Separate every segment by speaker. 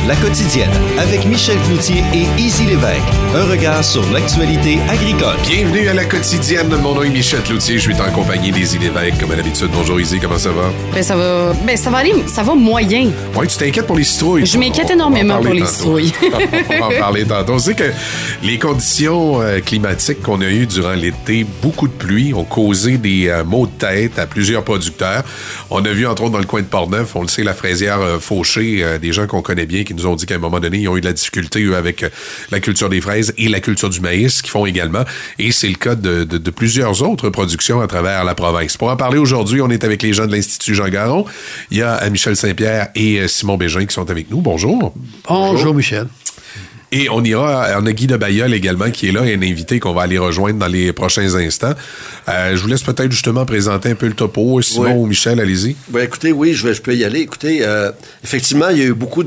Speaker 1: La quotidienne, avec Michel Cloutier et Izzy Lévesque. Un regard sur l'actualité agricole.
Speaker 2: Bienvenue à La quotidienne. Mon nom est Michel Cloutier. Je suis en compagnie d'Izzy Lévesque, comme à l'habitude. Bonjour Izzy, comment ça va?
Speaker 3: Ça va aller, ça va moyen.
Speaker 2: Oui, tu t'inquiètes pour les citrouilles.
Speaker 3: Je m'inquiète énormément pour les citrouilles.
Speaker 2: On va en parler tantôt. On sait que les conditions climatiques qu'on a eues durant l'été, beaucoup de pluie, ont causé des maux de tête à plusieurs producteurs. On a vu, entre autres, dans le coin de Portneuf, on le sait, la fraisière Fauché, des gens qu'on connaît bien, qui nous ont dit qu'à un moment donné, ils ont eu de la difficulté, eux, avec la culture des fraises et la culture du maïs, qu'ils font également. Et c'est le cas de plusieurs autres productions à travers la province. Pour en parler aujourd'hui, on est avec les gens de l'Institut Jean Garon. Il y a Michel Saint-Pierre et Simon Bégin qui sont avec nous. Bonjour.
Speaker 4: Bonjour, Michel.
Speaker 2: Et on a Guy de Bailleul également qui est là, et un invité qu'on va aller rejoindre dans les prochains instants. Je vous laisse peut-être justement présenter un peu le topo. Simon ou Michel, allez-y.
Speaker 5: Ben, écoutez, oui, je peux y aller. Écoutez, effectivement, il y a eu beaucoup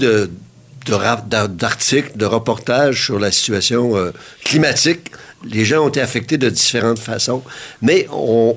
Speaker 5: d'articles, de reportages sur la situation climatique. Les gens ont été affectés de différentes façons. Mais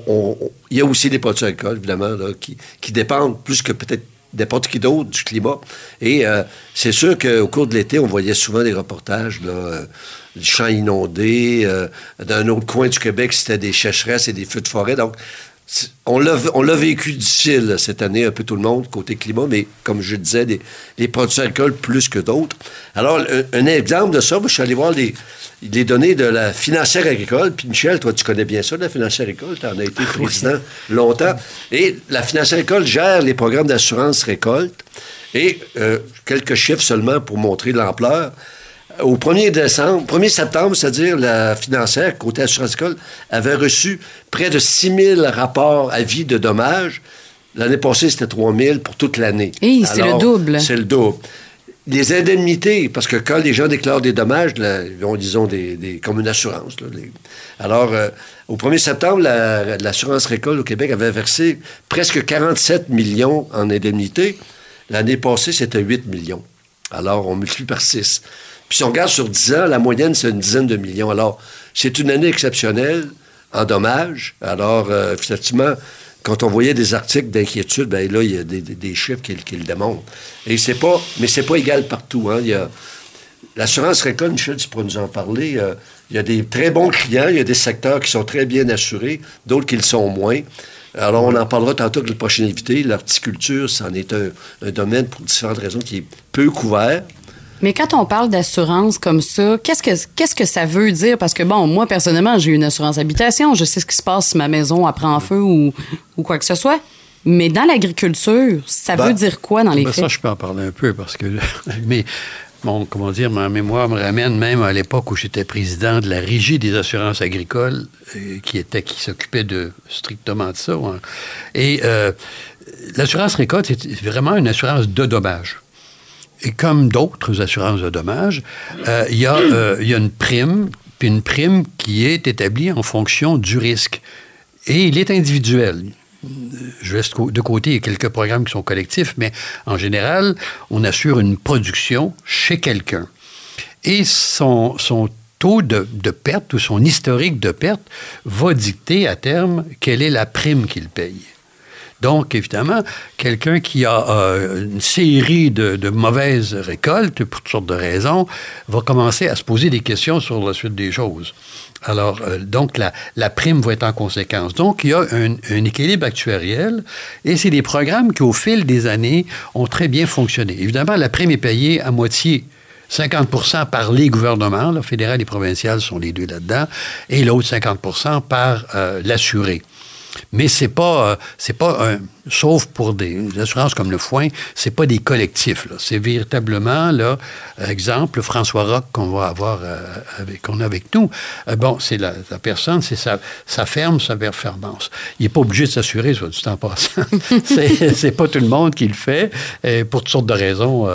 Speaker 5: il y a aussi des produits agricoles, évidemment, là, qui dépendent plus que peut-être n'importe qui d'autre du climat. Et c'est sûr qu'au cours de l'été, on voyait souvent des reportages, là, des champs inondés. Dans un autre coin du Québec, c'était des sécheresses et des feux de forêt. Donc, on l'a vécu difficile cette année, un peu tout le monde, côté climat, mais comme je disais, les produits agricoles plus que d'autres. Alors, un exemple de ça, moi, je suis allé voir les données de la financière agricole. Puis Michel, toi, tu connais bien ça, la financière agricole. Tu en as été président longtemps. Et la financière agricole gère les programmes d'assurance récolte. Et quelques chiffres seulement pour montrer l'ampleur. Au 1er septembre, c'est-à-dire la financière, côté assurance agricole, avait reçu près de 6 000 rapports avis de dommages. L'année passée, c'était 3 000 pour toute l'année.
Speaker 3: Et c'est le double.
Speaker 5: C'est le double. Les indemnités, parce que quand les gens déclarent des dommages, ils ont, disons, comme une assurance. Là, Alors, au 1er septembre, l'assurance récolte au Québec avait versé presque 47 millions en indemnités. L'année passée, c'était 8 millions. Alors, on multiplie par 6. Puis si on regarde sur 10 ans, la moyenne, c'est une dizaine de millions. Alors, c'est une année exceptionnelle en dommages. Alors, effectivement, quand on voyait des articles d'inquiétude, bien là, il y a des chiffres qui le démontrent. Et c'est pas égal partout. Hein. Il y a l'assurance récolte, Michel, tu pourras nous en parler. Il y a des très bons clients, il y a des secteurs qui sont très bien assurés, d'autres qui le sont moins. Alors, on en parlera tantôt avec le prochain invité. L'horticulture, c'en est un domaine, pour différentes raisons, qui est peu couvert.
Speaker 3: Mais quand on parle d'assurance comme ça, qu'est-ce que ça veut dire? Parce que, bon, moi, personnellement, j'ai une assurance habitation. Je sais ce qui se passe si ma maison prend en feu ou quoi que ce soit. Mais dans l'agriculture, ça veut dire quoi dans les faits?
Speaker 4: Ça, je peux en parler un peu parce que... Mais, ma mémoire me ramène même à l'époque où j'étais président de la Régie des assurances agricoles qui s'occupait strictement de ça. Hein. Et l'assurance récolte, c'est vraiment une assurance de dommages. Et comme d'autres assurances de dommages, il y a une prime, puis une prime qui est établie en fonction du risque. Et il est individuel. Je laisse de côté, il y a quelques programmes qui sont collectifs, mais en général, on assure une production chez quelqu'un. Et son taux de perte ou son historique de perte va dicter à terme quelle est la prime qu'il paye. Donc, évidemment, quelqu'un qui a une série de mauvaises récoltes, pour toutes sortes de raisons, va commencer à se poser des questions sur la suite des choses. Alors, donc, la prime va être en conséquence. Donc, il y a un équilibre actuariel et c'est des programmes qui, au fil des années, ont très bien fonctionné. Évidemment, la prime est payée à moitié. 50% par les gouvernements, le fédéral et provincial sont les deux là-dedans, et l'autre 50% par l'assuré. Mais c'est pas sauf pour des assurances comme le foin, c'est pas des collectifs. Là. C'est véritablement, là, exemple, François Roch qu'on va avoir qu'on a avec nous. C'est la personne, c'est sa ferme, sa performance. Il n'est pas obligé de s'assurer, soit du temps passant. c'est pas tout le monde qui le fait, pour toutes sortes de raisons.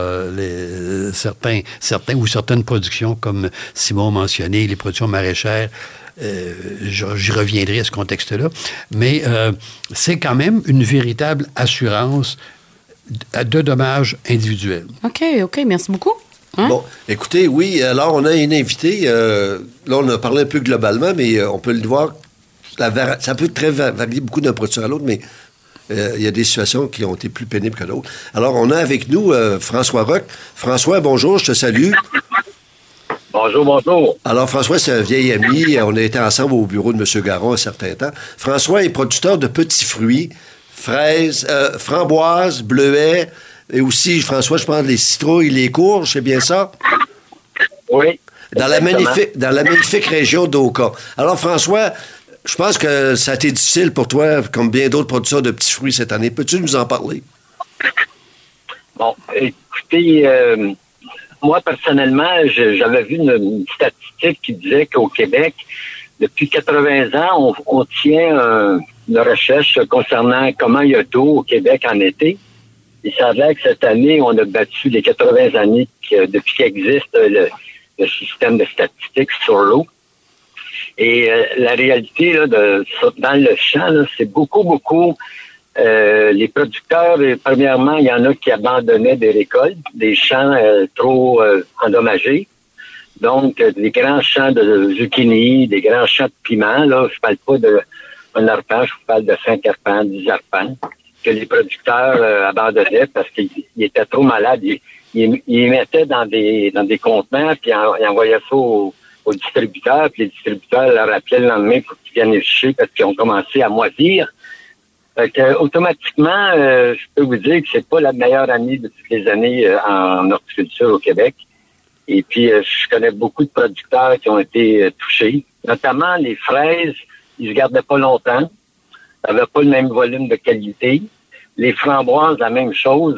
Speaker 4: Certaines productions, comme Simon mentionné, les productions maraîchères, j'y reviendrai à ce contexte-là, mais c'est quand même une véritable assurance de dommages individuels.
Speaker 3: OK, merci beaucoup. Hein?
Speaker 5: Bon, écoutez, oui, alors on a une invitée, là on a parlé un peu globalement, mais on peut le voir, ça peut très varier beaucoup d'un producteur à l'autre, mais Il y a des situations qui ont été plus pénibles que d'autres. Alors, on a avec nous François Roch. François, bonjour, je te salue.
Speaker 6: Bonjour, bonjour.
Speaker 5: Alors, François, c'est un vieil ami. On a été ensemble au bureau de M. Garon un certain temps. François est producteur de petits fruits, fraises, framboises, bleuets, et aussi, François, je pense, les citrouilles, les courges, c'est bien ça?
Speaker 6: Oui.
Speaker 5: Dans la magnifique région d'Oka. Alors, François, je pense que ça a été difficile pour toi, comme bien d'autres producteurs de petits fruits cette année. Peux-tu nous en parler?
Speaker 6: Bon, écoutez, moi, personnellement, j'avais vu une statistique qui disait qu'au Québec, depuis 80 ans, on tient une recherche concernant comment il y a d'eau au Québec en été. Il s'avère que cette année, on a battu les 80 années depuis qu'existe le système de statistiques sur l'eau. Et la réalité, là, dans le champ, là, c'est beaucoup les producteurs. Premièrement, il y en a qui abandonnaient des récoltes, des champs trop endommagés. Donc, des grands champs de zucchini, des grands champs de piments. Là, je parle pas d'un arpent, je vous parle de 5 arpents, 10 arpents, que les producteurs abandonnaient parce qu'ils étaient trop malades. Ils mettaient dans des contenants, puis ils envoyaient ça aux distributeurs, puis les distributeurs leur rappelaient le lendemain pour qu'ils viennent les chercher parce qu'ils ont commencé à moisir. Fait que, automatiquement, je peux vous dire que c'est pas la meilleure année de toutes les années en horticulture au Québec. Et puis, je connais beaucoup de producteurs qui ont été touchés, notamment les fraises. Ils se gardaient pas longtemps. Ça n'avait pas le même volume de qualité. Les framboises, la même chose.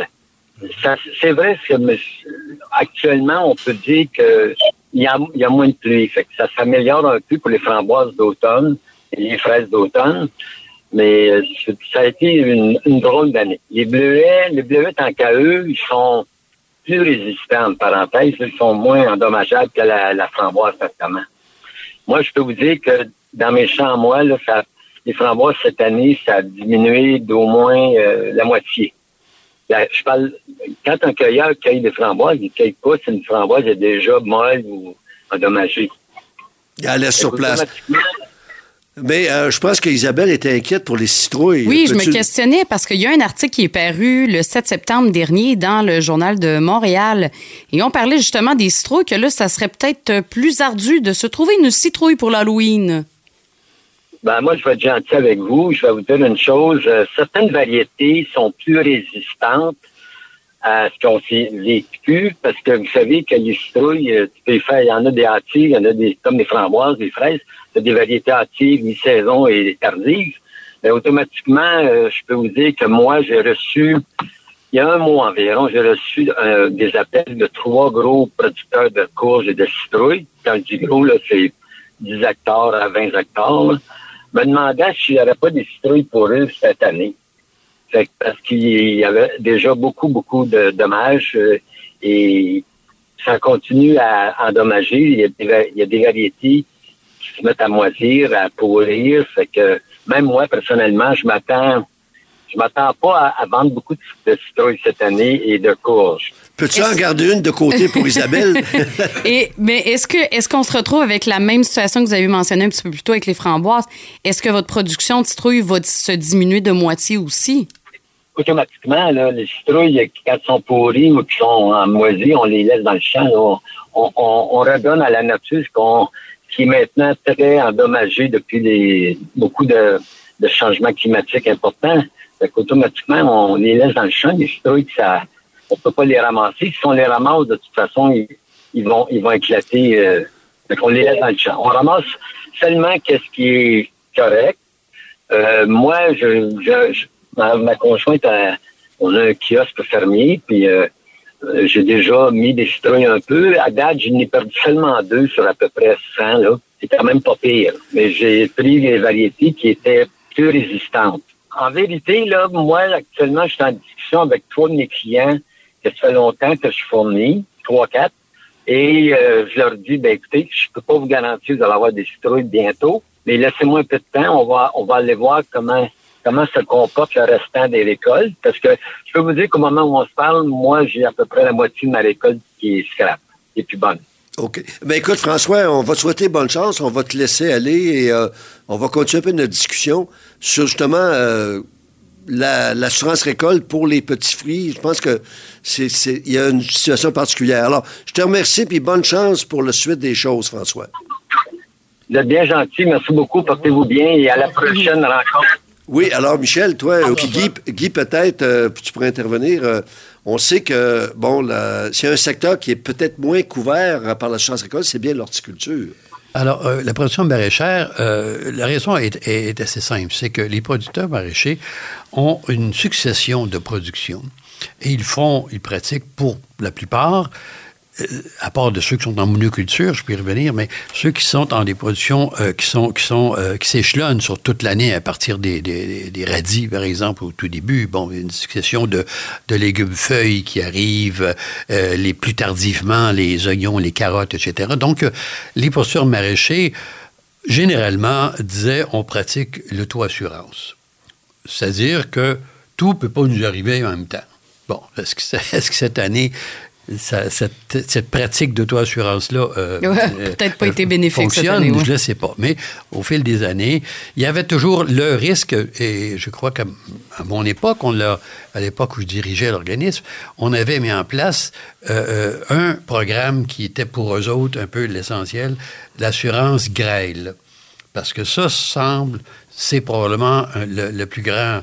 Speaker 6: C'est vrai que actuellement, on peut dire que il y a moins de pluie. Fait que ça s'améliore un peu pour les framboises d'automne et les fraises d'automne. Mais ça a été une drôle d'année. Les bleuets, tant qu'à eux, ils sont plus résistants, en parenthèse. Ils sont moins endommageables que la framboise, certainement. Moi, je peux vous dire que dans mes champs, moi, là, les framboises, cette année, ça a diminué d'au moins la moitié. Je parle, quand un cueilleur cueille des framboises, il ne cueille pas si une framboise est déjà molle ou endommagée.
Speaker 5: Elle laisse sur place. Mais je pense qu'Isabelle était inquiète pour les citrouilles.
Speaker 3: Oui, je me questionnais parce qu'il y a un article qui est paru le 7 septembre dernier dans le Journal de Montréal. Et on parlait justement des citrouilles, que là, ça serait peut-être plus ardu de se trouver une citrouille pour l'Halloween.
Speaker 6: Ben, moi, je vais être gentil avec vous. Je vais vous dire une chose. Certaines variétés sont plus résistantes à ce qu'on s'est vécu parce que vous savez que les citrouilles, tu peux faire, il y en a des hâtives, il y en a des, comme des framboises, des fraises, il y a des variétés hâtives, mi-saison et tardives. Mais automatiquement, je peux vous dire que moi, j'ai reçu, il y a un mois environ, j'ai reçu des appels de 3 gros producteurs de courges et de citrouilles. Quand je dis gros, là, c'est 10 hectares à 20 hectares, là. Me demandant s'il n'y aurait pas des citrouilles pour eux cette année. Fait que parce qu'il y avait déjà beaucoup de dommages et ça continue à endommager. Il y a des variétés qui se mettent à moisir, à pourrir. Fait que même moi, personnellement, je m'attends pas à vendre beaucoup de citrouilles cette année et de courges.
Speaker 5: Peux-tu en garder une de côté pour Isabelle?
Speaker 3: Mais est-ce qu'on se retrouve avec la même situation que vous avez mentionné un petit peu plus tôt avec les framboises? Est-ce que votre production de citrouilles va se diminuer de moitié aussi?
Speaker 6: Automatiquement, là, les citrouilles, quand elles sont pourries ou qui sont en moisie, on les laisse dans le champ. Là, on redonne à la nature qui est maintenant très endommagé depuis beaucoup de changements climatiques importants. Fait qu'automatiquement, on les laisse dans le champ. Les citrouilles, on peut pas les ramasser. Si on les ramasse, de toute façon, ils vont éclater. Fait qu'on les laisse dans le champ. On ramasse seulement qu'est-ce qui est correct. Moi, ma conjointe, on a un kiosque fermier, puis j'ai déjà mis des citrouilles un peu. À date, j'en ai perdu seulement 2 sur à peu près 100, là. C'est quand même pas pire. Mais j'ai pris les variétés qui étaient plus résistantes. En vérité, là, moi, actuellement, je suis en discussion avec 3 de mes clients que ça fait longtemps que je fournis, 3, 4. Et je leur dis, écoutez, je peux pas vous garantir que vous allez avoir des citrouilles bientôt, mais laissez-moi un peu de temps, on va aller voir comment se comporte le restant des récoltes. Parce que je peux vous dire qu'au moment où on se parle, moi, j'ai à peu près la moitié de ma récolte qui est scrap, qui est plus bonne.
Speaker 5: OK. Écoute, François, on va te souhaiter bonne chance. On va te laisser aller et on va continuer un peu notre discussion sur justement l'assurance récolte pour les petits fruits, je pense que il y a une situation particulière. Alors, je te remercie, puis bonne chance pour la suite des choses, François.
Speaker 6: Vous êtes bien gentil. Merci beaucoup. Portez-vous bien et à la prochaine rencontre.
Speaker 5: Oui, alors Michel, toi, puis Guy peut-être, tu pourrais intervenir. On sait que, s'il y a un secteur qui est peut-être moins couvert par l'assurance récolte, c'est bien l'horticulture.
Speaker 4: Alors, la production maraîchère, la raison est assez simple. C'est que les producteurs maraîchers ont une succession de productions et ils pratiquent pour la plupart, à part de ceux qui sont en monoculture, je peux y revenir, mais ceux qui sont dans des productions qui s'échelonnent sur toute l'année à partir des radis, par exemple, au tout début. Bon, une succession de légumes feuilles qui arrivent, les plus tardivement, les oignons, les carottes, etc. Donc, les producteurs maraîchers, généralement, disaient on pratique l'auto-assurance. C'est-à-dire que tout ne peut pas nous arriver en même temps. Bon, est-ce que cette année, cette pratique d'auto-assurance-là
Speaker 3: peut-être pas été bénéfique
Speaker 4: fonctionne,
Speaker 3: cette année,
Speaker 4: je ne le sais pas. Mais au fil des années, il y avait toujours le risque, et je crois qu'à mon époque, à l'époque où je dirigeais l'organisme, on avait mis en place un programme qui était pour eux autres un peu l'essentiel, l'assurance grêle. Parce que c'est probablement le plus grand...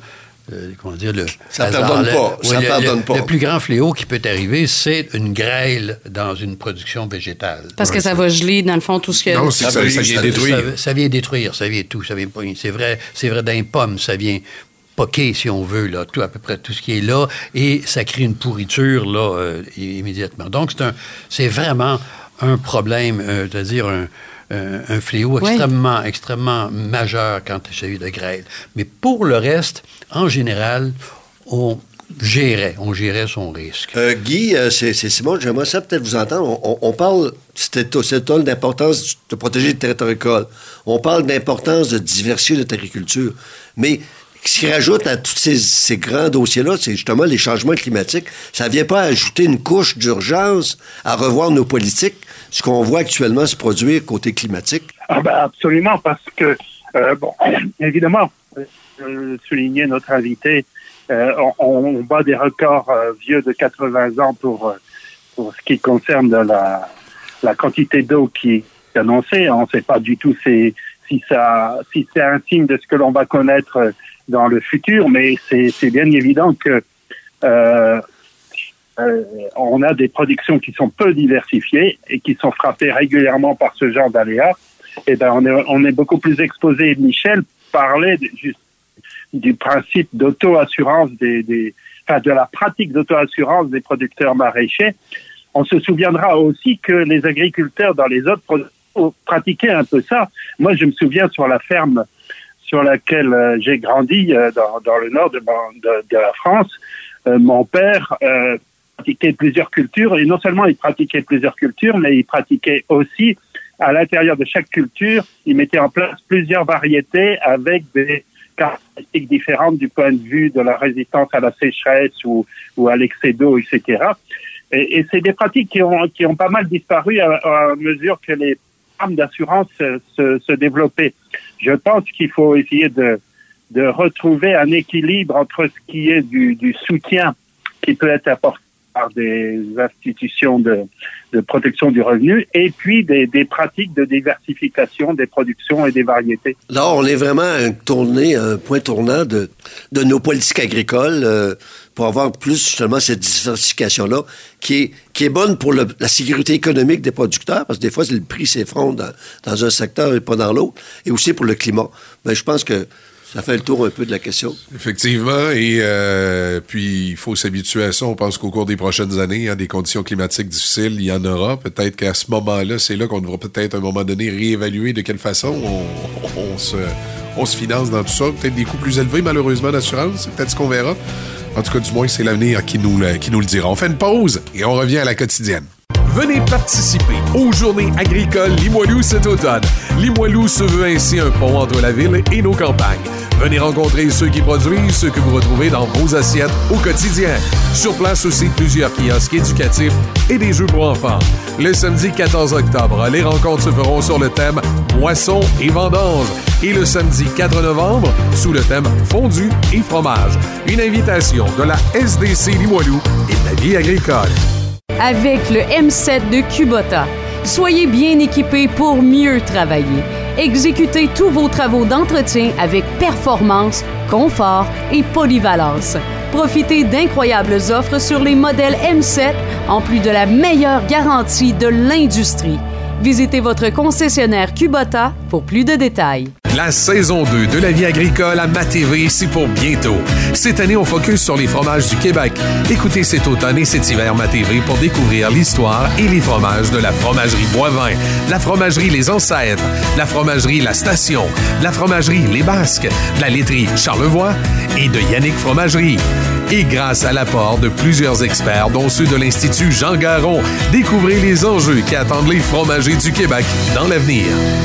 Speaker 5: Ça ne pardonne pas.
Speaker 4: Le plus grand fléau qui peut arriver, c'est une grêle dans une production végétale.
Speaker 3: Parce que ça va geler, dans le fond, tout ce que...
Speaker 2: Non, ça vient détruire.
Speaker 4: Ça vient détruire, ça vient tout. Ça vient pas, c'est vrai dans les pommes, ça vient poquer, si on veut, là, tout, à peu près tout ce qui est là, et ça crée une pourriture là, immédiatement. Donc, c'est vraiment un problème, c'est-à-dire un fléau extrêmement majeur quand il s'agit de grêle. Mais pour le reste, en général, on gérait son risque.
Speaker 5: Guy, c'est Simon, j'aimerais ça peut-être vous entendre. On parle, c'était d'importance de protéger le territoire agricole. On parle d'importance de diversifier notre agriculture. Mais ce qui rajoute à tous ces grands dossiers-là, c'est justement les changements climatiques. Ça ne vient pas ajouter une couche d'urgence à revoir nos politiques, ce qu'on voit actuellement se produire côté climatique?
Speaker 7: Absolument, parce que, évidemment, souligner notre invité, on bat des records vieux de 80 ans pour ce qui concerne la quantité d'eau qui est annoncée. On ne sait pas du tout si c'est un signe de ce que l'on va connaître dans le futur, mais c'est bien évident que on a des productions qui sont peu diversifiées et qui sont frappées régulièrement par ce genre d'aléas. Et on est beaucoup plus exposé. Michel parlait du principe d'auto-assurance de la pratique d'auto-assurance des producteurs maraîchers. On se souviendra aussi que les agriculteurs dans les autres productions pratiquaient un peu ça. Moi, je me souviens sur la ferme sur laquelle j'ai grandi dans le nord de la France, mon père pratiquait plusieurs cultures, et non seulement il pratiquait plusieurs cultures, mais il pratiquait aussi, à l'intérieur de chaque culture, il mettait en place plusieurs variétés avec des caractéristiques différentes du point de vue de la résistance à la sécheresse ou à l'excès d'eau, etc. Et c'est des pratiques qui ont pas mal disparu à mesure que les programmes d'assurance se développaient. Je pense qu'il faut essayer de retrouver un équilibre entre ce qui est du soutien qui peut être apporté par des institutions de protection du revenu, et puis des pratiques de diversification des productions et des variétés.
Speaker 5: Là, on est vraiment à un point tournant de nos politiques agricoles pour avoir plus justement cette diversification-là qui est bonne pour la sécurité économique des producteurs, parce que des fois, le prix s'effondre dans un secteur et pas dans l'autre, et aussi pour le climat. Mais je pense que ça fait le tour un peu de la question.
Speaker 2: Effectivement, et puis il faut s'habituer à ça. On pense qu'au cours des prochaines années, des conditions climatiques difficiles, il y en aura. Peut-être qu'à ce moment-là, c'est là qu'on devra peut-être à un moment donné réévaluer de quelle façon on se finance dans tout ça. Peut-être des coûts plus élevés, malheureusement, d'assurance. C'est peut-être ce qu'on verra. En tout cas, du moins, c'est l'avenir qui nous le dira. On fait une pause et on revient à la quotidienne.
Speaker 8: Venez participer aux Journées agricoles Limoilou cet automne. Limoilou se veut ainsi un pont entre la ville et nos campagnes. Venez rencontrer ceux qui produisent ce que vous retrouvez dans vos assiettes au quotidien. Sur place aussi, plusieurs kiosques éducatifs et des jeux pour enfants. Le samedi 14 octobre, les rencontres se feront sur le thème Boissons et vendanges. Et le samedi 4 novembre, sous le thème Fondue et fromage. Une invitation de la SDC Limoilou et de la vie agricole.
Speaker 9: Avec le M7 de Kubota, soyez bien équipés pour mieux travailler. Exécutez tous vos travaux d'entretien avec performance, confort et polyvalence. Profitez d'incroyables offres sur les modèles M7, en plus de la meilleure garantie de l'industrie. Visitez votre concessionnaire Kubota pour plus de détails.
Speaker 8: La saison 2 de la vie agricole à MaTV, c'est pour bientôt. Cette année, on focus sur les fromages du Québec. Écoutez cet automne et cet hiver MaTV pour découvrir l'histoire et les fromages de la fromagerie Boivin, la fromagerie Les Ancêtres, la fromagerie La Station, la fromagerie Les Basques, la laiterie Charlevoix et de Yannick Fromagerie. Et grâce à l'apport de plusieurs experts, dont ceux de l'Institut Jean Garon, découvrez les enjeux qui attendent les fromagers du Québec dans l'avenir.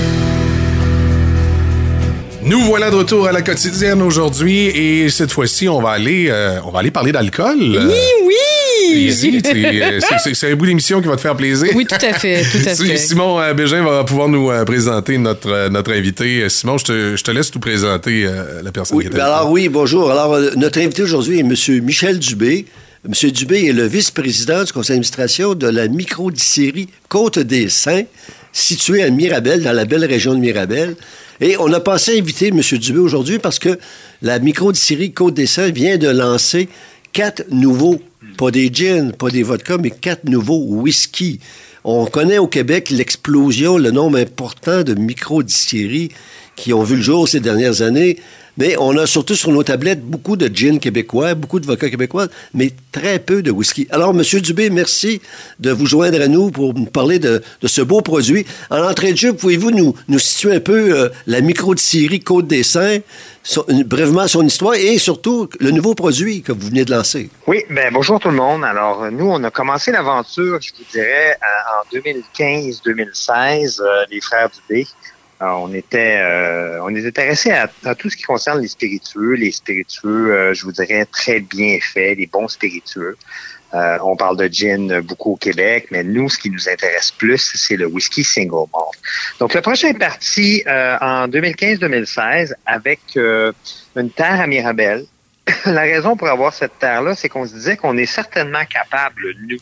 Speaker 2: Nous voilà de retour à la quotidienne aujourd'hui et cette fois-ci, on va aller parler d'alcool.
Speaker 3: Oui!
Speaker 2: Easy, c'est un bout d'émission qui va te faire plaisir.
Speaker 3: Oui, tout à fait.
Speaker 2: Simon Bégin va pouvoir nous présenter notre invité. Simon, je te laisse tout présenter la personne qui est
Speaker 5: alors oui, bonjour. Alors, notre invité aujourd'hui est M. Michel Dubé. M. Dubé est le vice-président du conseil d'administration de la microdistillerie Côte-des-Saints, située à Mirabel, dans la belle région de Mirabel. Et on a pensé inviter M. Dubé aujourd'hui parce que la microdistillerie Côte-des-Saints vient de lancer 4 nouveaux, pas des gins, pas des vodkas, mais 4 nouveaux whisky. On connaît au Québec l'explosion, le nombre important de microdistilleries qui ont vu le jour ces dernières années. Mais on a surtout sur nos tablettes beaucoup de gin québécois, beaucoup de vodka québécois, mais très peu de whisky. Alors, M. Dubé, merci de vous joindre à nous pour nous parler de ce beau produit. En entrée de jeu, pouvez-vous nous situer un peu la microdistillerie Côte-des-Saints, brièvement son histoire et surtout le nouveau produit que vous venez de lancer?
Speaker 10: Oui, bonjour tout le monde. Alors, nous, on a commencé l'aventure, je vous dirais, en 2015-2016, les frères Dubé. Alors, on était intéressés à tout ce qui concerne les spiritueux, je vous dirais, très bien faits, des bons spiritueux. On parle de gin beaucoup au Québec, mais nous, ce qui nous intéresse plus, c'est le whisky single malt. Donc, le projet est parti en 2015-2016 avec une terre à Mirabel. La raison pour avoir cette terre-là, c'est qu'on se disait qu'on est certainement capable, nous,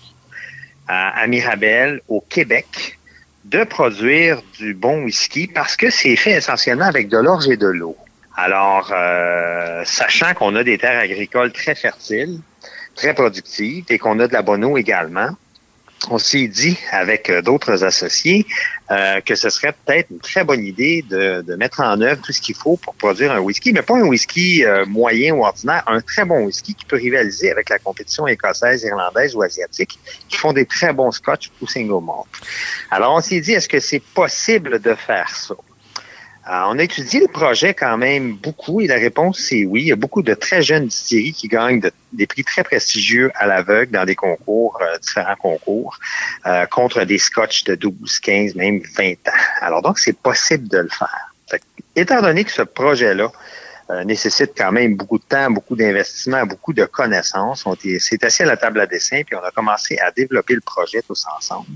Speaker 10: à Mirabel, au Québec, de produire du bon whisky parce que c'est fait essentiellement avec de l'orge et de l'eau. Alors, sachant qu'on a des terres agricoles très fertiles, très productives et qu'on a de la bonne eau également, on s'est dit avec d'autres associés que ce serait peut-être une très bonne idée de mettre en œuvre tout ce qu'il faut pour produire un whisky, mais pas un whisky moyen ou ordinaire, un très bon whisky qui peut rivaliser avec la compétition écossaise, irlandaise ou asiatique, qui font des très bons scotch ou single malt. Alors on s'est dit, est-ce que c'est possible de faire ça? On a étudié le projet quand même beaucoup et la réponse c'est oui. Il y a beaucoup de très jeunes distilleries qui gagnent des prix très prestigieux à l'aveugle dans des concours, différents concours, contre des scotch de 12, 15, même 20 ans. Alors donc, c'est possible de le faire. Étant donné que ce projet-là nécessite quand même beaucoup de temps, beaucoup d'investissement, beaucoup de connaissances, on s'est assis à la table à dessin puis on a commencé à développer le projet tous ensemble.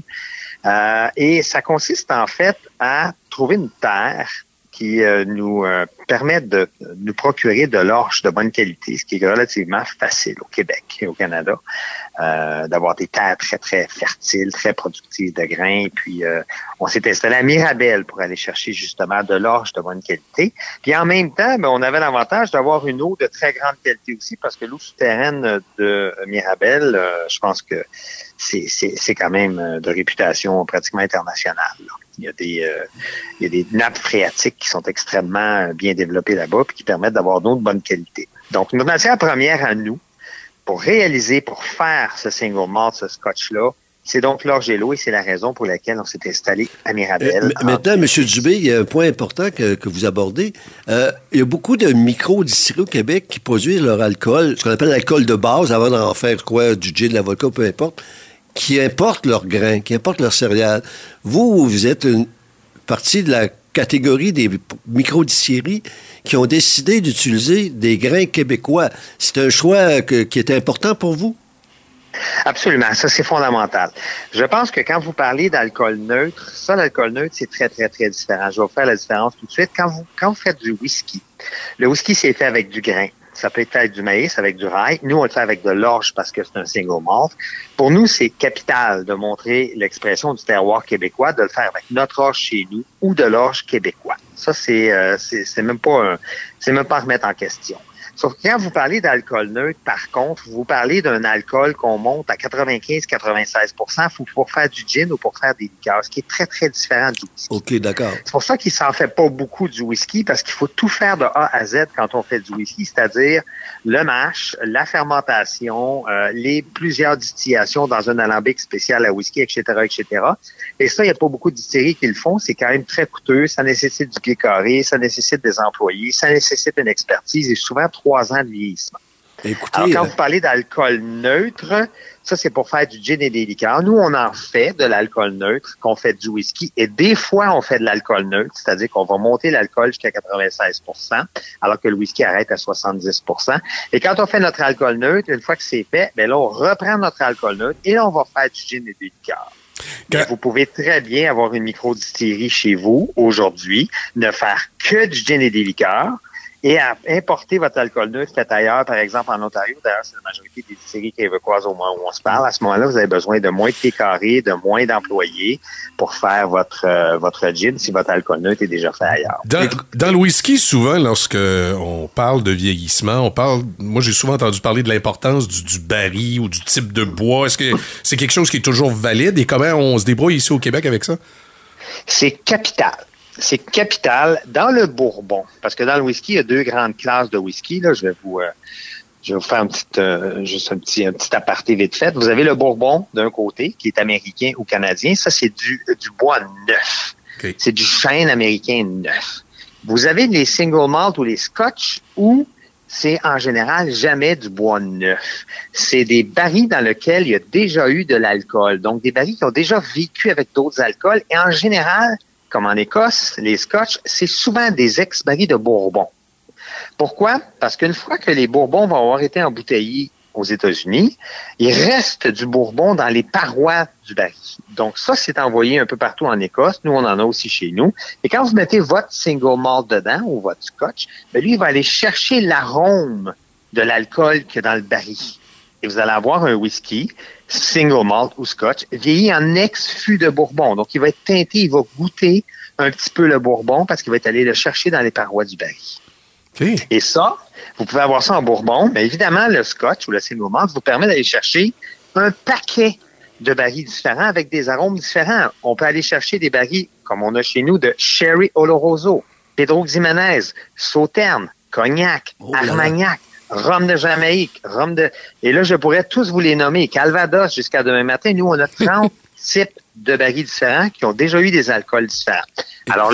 Speaker 10: Et ça consiste en fait à trouver une terre qui nous permet de nous procurer de l'orge de bonne qualité, ce qui est relativement facile au Québec et au Canada, d'avoir des terres très, très fertiles, très productives de grains. Et puis, on s'est installé à Mirabel pour aller chercher justement de l'orge de bonne qualité. Puis en même temps, on avait l'avantage d'avoir une eau de très grande qualité aussi, parce que l'eau souterraine de Mirabel, je pense que c'est quand même de réputation pratiquement internationale, là. Il y a des nappes phréatiques qui sont extrêmement bien développées là-bas et qui permettent d'avoir d'eau de bonne qualité. Donc, notre matière première à nous, pour faire ce single malt, ce scotch-là, c'est donc l'orge et l'eau et c'est la raison pour laquelle on s'est installé à Mirabel.
Speaker 5: Maintenant, M. Dubé, il y a un point important que vous abordez. Il y a beaucoup de micro-distilleries au Québec qui produisent leur alcool, ce qu'on appelle l'alcool de base, avant d'en faire du gin, de la vodka, peu importe, qui importent leurs grains, qui importent leurs céréales. Vous êtes une partie de la catégorie des microdistilleries qui ont décidé d'utiliser des grains québécois. C'est un choix qui était important pour vous?
Speaker 10: Absolument, ça c'est fondamental. Je pense que quand vous parlez d'alcool neutre, l'alcool neutre, c'est très, très, très différent. Je vais vous faire la différence tout de suite. Quand vous faites du whisky, le whisky, c'est fait avec du grain. Ça peut être fait avec du maïs, avec du rail. Nous, on le fait avec de l'orge parce que c'est un single malt. Pour nous, c'est capital de montrer l'expression du terroir québécois, de le faire avec notre orge chez nous ou de l'orge québécois. Ça, c'est même pas à remettre en question. Sauf que quand vous parlez d'alcool neutre, par contre, vous parlez d'un alcool qu'on monte à 95-96% pour faire du gin ou pour faire des liqueurs, ce qui est très, très différent du whisky.
Speaker 5: OK, d'accord.
Speaker 10: C'est pour ça qu'il s'en fait pas beaucoup du whisky, parce qu'il faut tout faire de A à Z quand on fait du whisky, c'est-à-dire le mash, la fermentation, les plusieurs distillations dans un alambic spécial à whisky, etc., etc. Et ça, il n'y a pas beaucoup de distilleries qui le font. C'est quand même très coûteux. Ça nécessite du gué-carré, ça nécessite des employés, ça nécessite une expertise et souvent 3 ans de vieillissement.
Speaker 5: Écoutez,
Speaker 10: alors, quand vous parlez d'alcool neutre, ça, c'est pour faire du gin et des liqueurs. Nous, on en fait de l'alcool neutre, qu'on fait du whisky, et des fois, on fait de l'alcool neutre, c'est-à-dire qu'on va monter l'alcool jusqu'à 96%, alors que le whisky arrête à 70%. Et quand on fait notre alcool neutre, une fois que c'est fait, ben là, on reprend notre alcool neutre et là, on va faire du gin et des liqueurs. Vous pouvez très bien avoir une microdistillerie chez vous, aujourd'hui, ne faire que du gin et des liqueurs, et à importer votre alcool neutre fait ailleurs, par exemple en Ontario. D'ailleurs, c'est la majorité des distilleries québécoises au moment où on se parle. À ce moment-là, vous avez besoin de moins de pieds carrés, de moins d'employés pour faire votre gin si votre alcool neutre est déjà fait ailleurs.
Speaker 2: Dans le whisky, souvent, lorsque on parle de vieillissement, moi j'ai souvent entendu parler de l'importance du baril ou du type de bois. Est-ce que c'est quelque chose qui est toujours valide et comment on se débrouille ici au Québec avec ça? C'est capital.
Speaker 10: C'est capital dans le bourbon, parce que dans le whisky, il y a 2 grandes classes de whisky. Là, je vais vous faire un petit aparté vite fait. Vous avez le bourbon d'un côté, qui est américain ou canadien. Ça, c'est du bois neuf. Okay. C'est du chêne américain neuf. Vous avez les single malt ou les scotch où c'est en général jamais du bois neuf. C'est des barils dans lesquels il y a déjà eu de l'alcool. Donc, des barils qui ont déjà vécu avec d'autres alcools. Et en général, comme en Écosse, les scotch, c'est souvent des ex-barils de bourbon. Pourquoi? Parce qu'une fois que les bourbons vont avoir été embouteillés aux États-Unis, il reste du bourbon dans les parois du baril. Donc ça, c'est envoyé un peu partout en Écosse. Nous, on en a aussi chez nous. Et quand vous mettez votre single malt dedans ou votre scotch, ben lui, il va aller chercher l'arôme de l'alcool qu'il y a dans le baril. Et vous allez avoir un whisky, single malt ou scotch, vieilli en ex-fût de bourbon. Donc, il va être teinté, il va goûter un petit peu le bourbon parce qu'il va être allé le chercher dans les parois du baril. Okay. Et ça, vous pouvez avoir ça en bourbon, mais évidemment, le scotch ou le single malt vous permet d'aller chercher un paquet de barils différents avec des arômes différents. On peut aller chercher des barils, comme on a chez nous, de Sherry Oloroso, Pedro Ximénez, Sauternes, Cognac, Armagnac, rhum de Jamaïque, et là, je pourrais tous vous les nommer. Calvados jusqu'à demain matin. Nous, on a 30 types de barils différents qui ont déjà eu des alcools différents. Alors,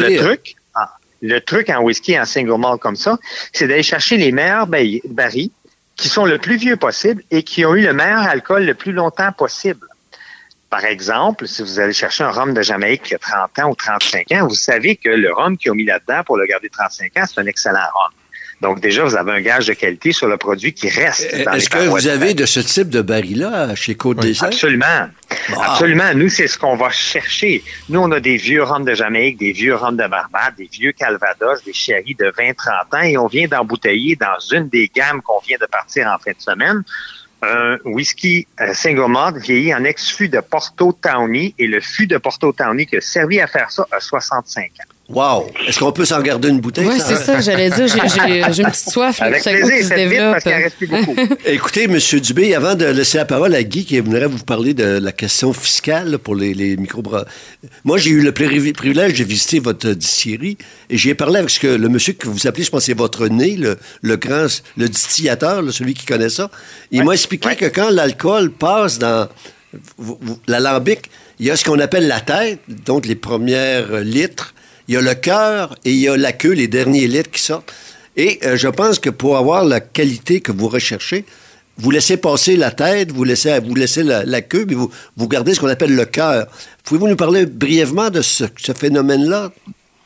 Speaker 10: le truc en whisky et en single malt comme ça, c'est d'aller chercher les meilleurs barils qui sont le plus vieux possible et qui ont eu le meilleur alcool le plus longtemps possible. Par exemple, si vous allez chercher un rhum de Jamaïque qui a 30 ans ou 35 ans, vous savez que le rhum qu'ils ont mis là-dedans pour le garder 35 ans, c'est un excellent rhum. Donc, déjà, vous avez un gage de qualité sur le produit qui reste dans les
Speaker 5: Est-ce que vous avez de ce type de baril-là chez Côte-des-Serres?
Speaker 10: Absolument. Wow. Absolument. Nous, c'est ce qu'on va chercher. Nous, on a des vieux rhums de Jamaïque, des vieux rhums de Barbade, des vieux Calvados, des sherry de 20-30 ans, et on vient d'embouteiller dans une des gammes qu'on vient de partir en fin de semaine, un whisky single malt vieilli en ex-fût de Porto Tawny, et le fût de Porto Tawny qui a servi à faire ça a 65 ans.
Speaker 5: Wow! Est-ce qu'on peut s'en garder une bouteille?
Speaker 3: Oui, c'est ça, j'allais dire. J'ai une petite soif.
Speaker 10: Avec plaisir, faites vite parce qu'il en reste plus beaucoup.
Speaker 5: Écoutez, M. Dubé, avant de laisser la parole à Guy, qui voudrait vous parler de la question fiscale là, pour les micro-bras. Moi, j'ai eu le privilège de visiter votre distillerie et j'ai parlé avec le monsieur que vous appelez, je pense, c'est votre nez, le distillateur, là, celui qui connaît ça. Il m'a expliqué que quand l'alcool passe dans l'alambic, il y a ce qu'on appelle la tête, donc les premières litres. Il y a le cœur et il y a la queue, les derniers litres qui sortent. Et je pense que pour avoir la qualité que vous recherchez, vous laissez passer la tête, vous laissez la queue, mais vous gardez ce qu'on appelle le cœur. Pouvez-vous nous parler brièvement de ce phénomène-là?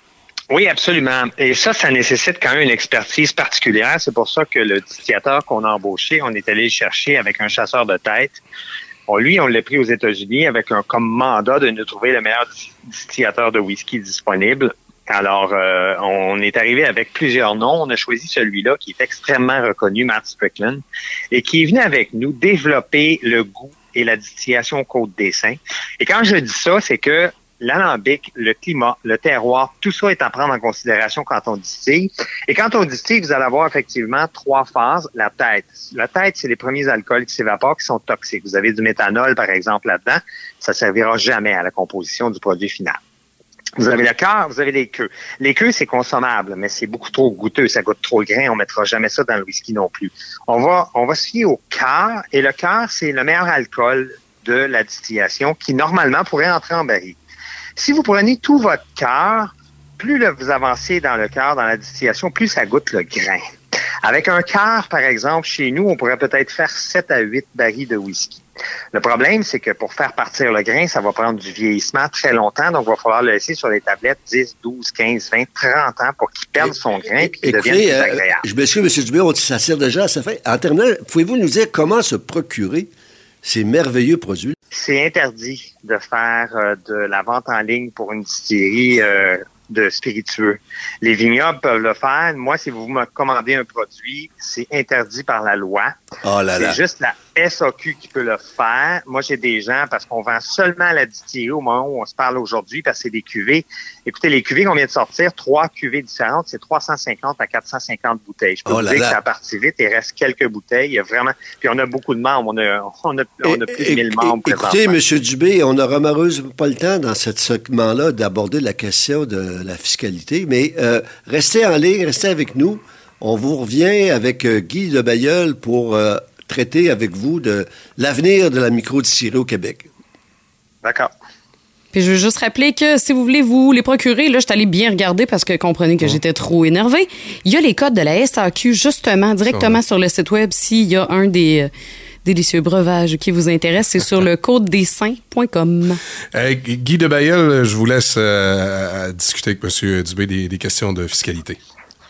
Speaker 10: Oui, absolument. Et ça nécessite quand même une expertise particulière. C'est pour ça que le distillateur qu'on a embauché, on est allé le chercher avec un chasseur de tête. On l'a pris aux États-Unis avec comme mandat de nous trouver le meilleur distillateur de whisky disponible. Alors, on est arrivé avec plusieurs noms. On a choisi celui-là qui est extrêmement reconnu, Matt Strickland, et qui est venu avec nous développer le goût et la distillation Côte-des-Saints. Et quand je dis ça, c'est que l'alambic, le climat, le terroir, tout ça est à prendre en considération quand on distille. Et quand on distille, vous allez avoir effectivement 3 phases. La tête. La tête, c'est les premiers alcools qui s'évaporent, qui sont toxiques. Vous avez du méthanol, par exemple, là-dedans. Ça servira jamais à la composition du produit final. Vous avez le cœur, vous avez les queues. Les queues, c'est consommable, mais c'est beaucoup trop goûteux. Ça goûte trop le grain. On mettra jamais ça dans le whisky non plus. On va se fier au cœur. Et le cœur, c'est le meilleur alcool de la distillation qui, normalement, pourrait entrer en baril. Si vous prenez tout votre cœur, plus vous avancez dans le cœur, dans la distillation, plus ça goûte le grain. Avec un cœur, par exemple, chez nous, on pourrait peut-être faire 7 à 8 barils de whisky. Le problème, c'est que pour faire partir le grain, ça va prendre du vieillissement très longtemps, donc il va falloir le laisser sur les tablettes 10, 12, 15, 20, 30 ans pour qu'il perde son grain et qu'il devienne plus agréable.
Speaker 5: Je m'excuse, M. Dubé, ça sert déjà à sa fin. En terminant, pouvez-vous nous dire comment se procurer ces merveilleux produits?
Speaker 10: C'est interdit de faire de la vente en ligne pour une distillerie de spiritueux. Les vignobles peuvent le faire. Moi, si vous me commandez un produit, c'est interdit par la loi.
Speaker 5: Oh là là.
Speaker 10: C'est juste la SAQ qui peut le faire. Moi, j'ai des gens, parce qu'on vend seulement à la distillerie au moment où on se parle aujourd'hui, parce que c'est des cuvées. Écoutez, les cuvées qu'on vient de sortir, 3 cuvées différentes, c'est 350 à 450 bouteilles. Je peux vous dire que ça a parti vite. Il reste quelques bouteilles. Il y a vraiment... Puis on a beaucoup de membres. On a plus de 1000 membres présentement.
Speaker 5: Écoutez, M. Dubé, on n'aura malheureusement pas le temps dans ce segment-là d'aborder la question de la fiscalité, mais restez en ligne, restez avec nous. On vous revient avec Guy Debailleul pour traiter avec vous de l'avenir de la microdistillerie au Québec.
Speaker 10: D'accord.
Speaker 3: Puis je veux juste rappeler que si vous voulez vous les procurer, là, je suis allée bien regarder parce que comprenez que j'étais trop énervée. Il y a les codes de la SAQ, justement, directement sur le site web. S'il y a un des délicieux breuvages qui vous intéresse, c'est sur le côtedessaints.com.
Speaker 2: Guy Debailleul, je vous laisse discuter avec M. Dubé des questions de fiscalité.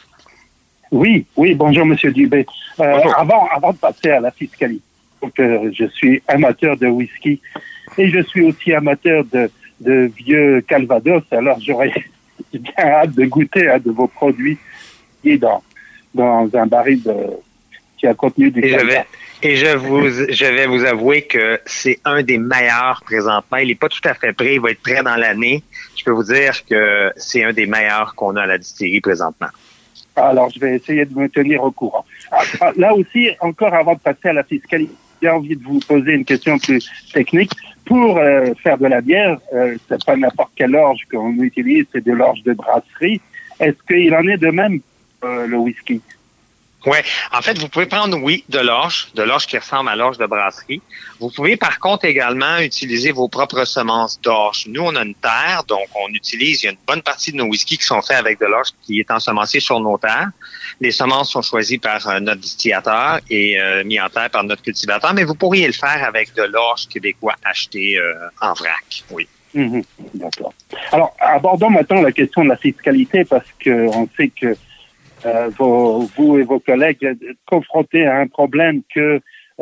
Speaker 7: Oui, bonjour M. Dubé. Avant de passer à la fiscalité, donc, je suis amateur de whisky et je suis aussi amateur de vieux Calvados, alors j'aurais bien hâte de goûter un de vos produits qui est dans un baril qui a contenu du Calvados.
Speaker 10: Et je vais vous avouer que c'est un des meilleurs présentement. Il n'est pas tout à fait prêt, il va être prêt dans l'année. Je peux vous dire que c'est un des meilleurs qu'on a à la distillerie présentement.
Speaker 7: Alors, je vais essayer de me tenir au courant. Là aussi, encore avant de passer à la fiscalité, j'ai envie de vous poser une question plus technique. Pour faire de la bière, c'est pas n'importe quelle orge qu'on utilise, c'est de l'orge de brasserie. Est-ce qu'il en est de même le whisky?
Speaker 10: Ouais, en fait, vous pouvez prendre, de l'orge qui ressemble à l'orge de brasserie. Vous pouvez, par contre, également utiliser vos propres semences d'orge. Nous, on a une terre, donc il y a une bonne partie de nos whiskies qui sont faits avec de l'orge qui est ensemencée sur nos terres. Les semences sont choisies par notre distillateur et mis en terre par notre cultivateur, mais vous pourriez le faire avec de l'orge québécois acheté en vrac, oui.
Speaker 7: Mmh, d'accord. Alors, abordons maintenant la question de la fiscalité parce qu'on sait que vous et vos collègues êtes confrontés à un problème que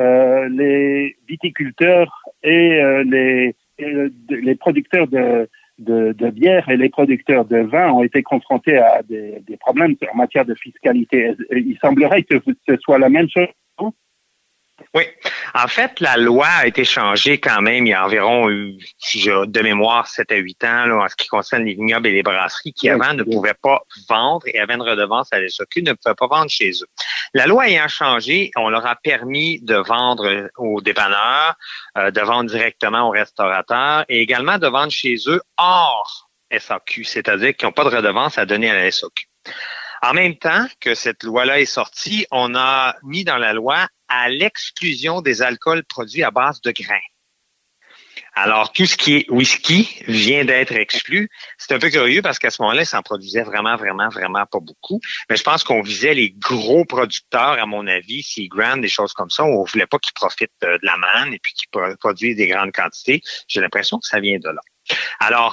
Speaker 7: les viticulteurs et les producteurs de bière et les producteurs de vin ont été confrontés à des problèmes en matière de fiscalité. Il semblerait que ce soit la même chose.
Speaker 10: Oui. En fait, la loi a été changée quand même il y a environ, de mémoire, 7 à 8 ans, là, en ce qui concerne les vignobles et les brasseries qui, avant, ne pouvaient pas vendre et avaient une redevance à la SAQ, ne pouvaient pas vendre chez eux. La loi ayant changé, on leur a permis de vendre aux dépanneurs, de vendre directement aux restaurateurs et également de vendre chez eux hors SAQ, c'est-à-dire qu'ils n'ont pas de redevance à donner à la SAQ. En même temps que cette loi-là est sortie, on a mis dans la loi à l'exclusion des alcools produits à base de grains. Alors, tout ce qui est whisky vient d'être exclu. C'est un peu curieux parce qu'à ce moment-là, ça en produisait vraiment pas beaucoup. Mais je pense qu'on visait les gros producteurs, à mon avis, Seagram, des choses comme ça. On voulait pas qu'ils profitent de la manne et puis qu'ils produisent des grandes quantités. J'ai l'impression que ça vient de là. Alors,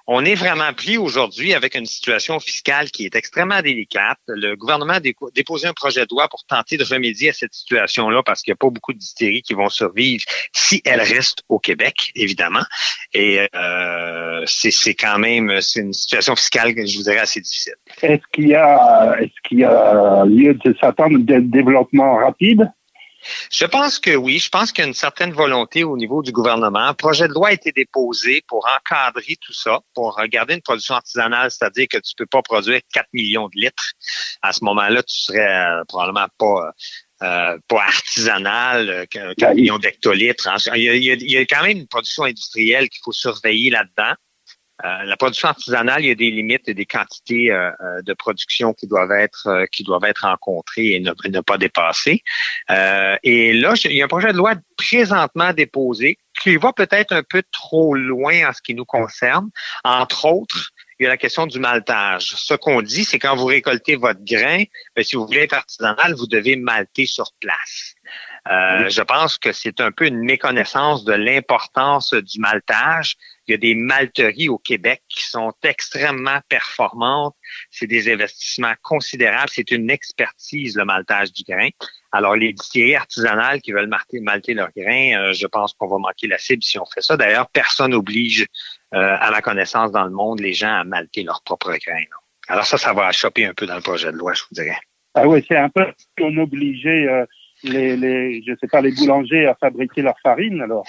Speaker 10: On est vraiment pris aujourd'hui avec une situation fiscale qui est extrêmement délicate. Le gouvernement a déposé un projet de loi pour tenter de remédier à cette situation-là parce qu'il n'y a pas beaucoup de distilleries qui vont survivre si elles restent au Québec, évidemment. Et c'est quand même une situation fiscale, je vous dirais, assez difficile.
Speaker 7: Est-ce qu'il y a lieu de s'attendre à un développement rapide?
Speaker 10: Je pense que oui. Je pense qu'il y a une certaine volonté au niveau du gouvernement. Un projet de loi a été déposé pour encadrer tout ça, pour garder une production artisanale, c'est-à-dire que tu peux pas produire 4 millions de litres. À ce moment-là, tu serais probablement pas artisanal, 4 millions d'hectolitres. Il y a quand même une production industrielle qu'il faut surveiller là-dedans. La production artisanale, il y a des limites et des quantités de production qui doivent être rencontrées et ne pas dépasser. Et là, il y a un projet de loi présentement déposé qui va peut-être un peu trop loin en ce qui nous concerne. Entre autres, il y a la question du maltage. Ce qu'on dit, c'est quand vous récoltez votre grain, si vous voulez être artisanal, vous devez malter sur place. Je pense que c'est un peu une méconnaissance de l'importance du maltage. Il y a des malteries au Québec qui sont extrêmement performantes. C'est des investissements considérables. C'est une expertise, le maltage du grain. Alors, les distilleries artisanales qui veulent malter leur grain, je pense qu'on va manquer la cible si on fait ça. D'ailleurs, personne n'oblige, à ma connaissance dans le monde, les gens à malter leur propre grain. Là. Alors ça va choper un peu dans le projet de loi, je vous dirais.
Speaker 7: Ah oui, c'est un peu qu'on obligeait les boulangers à fabriquer leur farine, alors.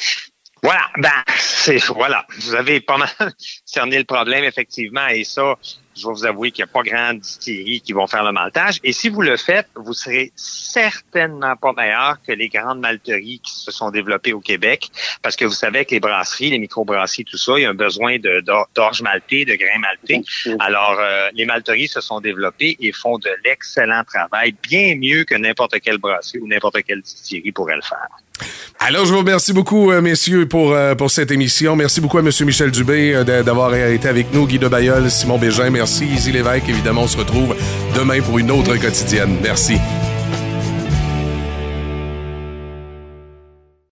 Speaker 10: Voilà, vous avez pas mal cerné le problème, effectivement, et ça, je vais vous avouer qu'il n'y a pas grande distillerie qui vont faire le maltage. Et si vous le faites, vous serez certainement pas meilleur que les grandes malteries qui se sont développées au Québec, parce que vous savez que les brasseries, les microbrasseries, tout ça, il y a un besoin d'orge maltée, de grains maltés. Alors, les malteries se sont développées et font de l'excellent travail, bien mieux que n'importe quelle brasserie ou n'importe quelle distillerie pourrait le faire.
Speaker 2: Alors, je vous remercie beaucoup, messieurs, pour cette émission. Merci beaucoup à M. Michel Dubé d'avoir été avec nous. Guy Debailleul, Simon Bégin, merci. Izzy Lévesque, évidemment, on se retrouve demain pour une autre quotidienne. Merci.